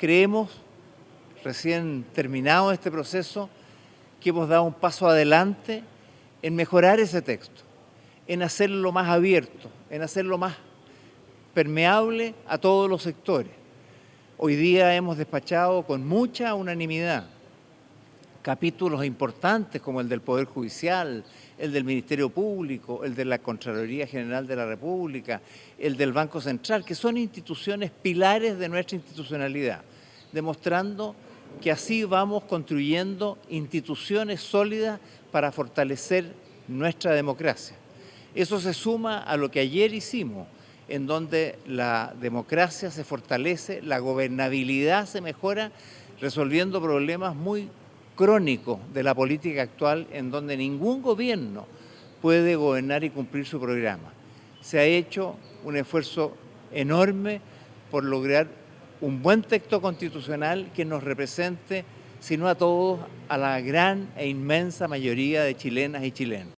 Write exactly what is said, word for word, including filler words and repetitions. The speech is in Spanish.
creemos, recién terminado este proceso, que hemos dado un paso adelante en mejorar ese texto, en hacerlo más abierto, en hacerlo más permeable a todos los sectores. Hoy día hemos despachado con mucha unanimidad capítulos importantes como el del Poder Judicial, el del Ministerio Público, el de la Contraloría General de la República, el del Banco Central, que son instituciones pilares de nuestra institucionalidad, demostrando que así vamos construyendo instituciones sólidas para fortalecer nuestra democracia. Eso se suma a lo que ayer hicimos, en donde la democracia se fortalece, la gobernabilidad se mejora, resolviendo problemas muy crónicos de la política actual, en donde ningún gobierno puede gobernar y cumplir su programa. Se ha hecho un esfuerzo enorme por lograr un buen texto constitucional que nos represente, si no a todos, a la gran e inmensa mayoría de chilenas y chilenos.